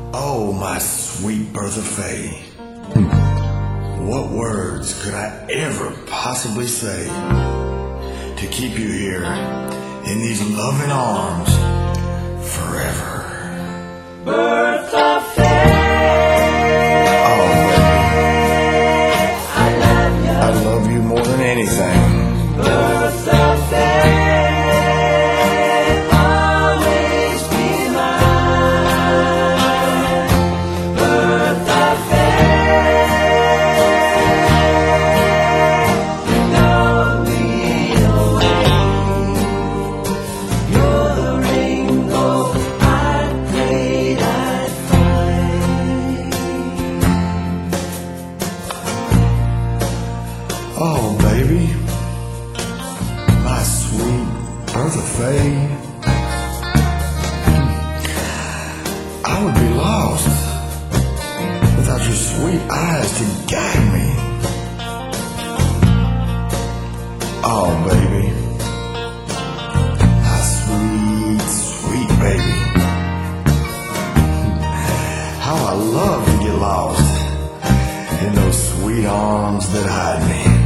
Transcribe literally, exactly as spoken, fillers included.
Oh, my sweet Bertha Faye. What words could I ever possibly say to keep you here in these loving arms forever? Bertha Faye, Oh, baby, I love you. I love you more than anything. Bertha Faye, always be mine. Bertha Faye, you know me away. You're the rainbow I prayed I'd find. Oh, baby, my sweet Bertha Faye, I would be lost without your sweet eyes to guide me. Oh, baby, my sweet, sweet baby, how I love to get lost in those sweet arms that hide me.